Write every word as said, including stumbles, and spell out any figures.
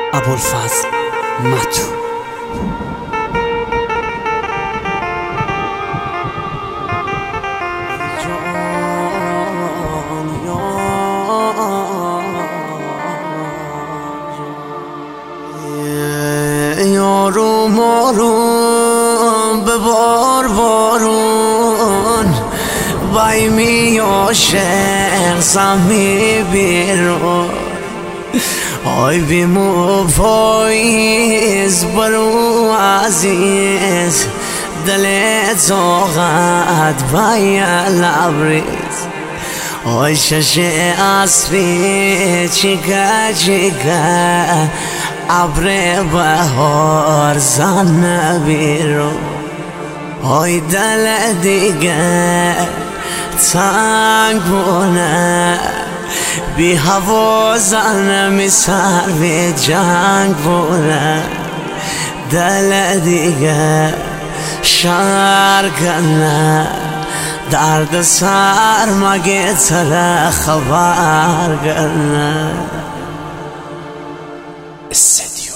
ابوالفضل متو. یارو مارون به بار بارون بای می عاشق سمی بیرون آی بیمو پاییز برو عزیز دلت زاغت بای لبریز آی شش اسبی چیکه چیکه ابر بهار زن بیرون آی دل دیگه تنگ بونه بی هوا زنمی سر بی جنگ بونه دل دیگه شرگنه درد سر مگه تره خبر گنه.